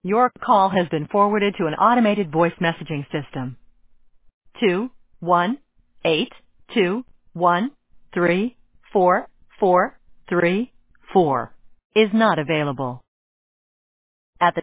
Your call has been forwarded to an automated voice messaging system. 21821344434 is not available.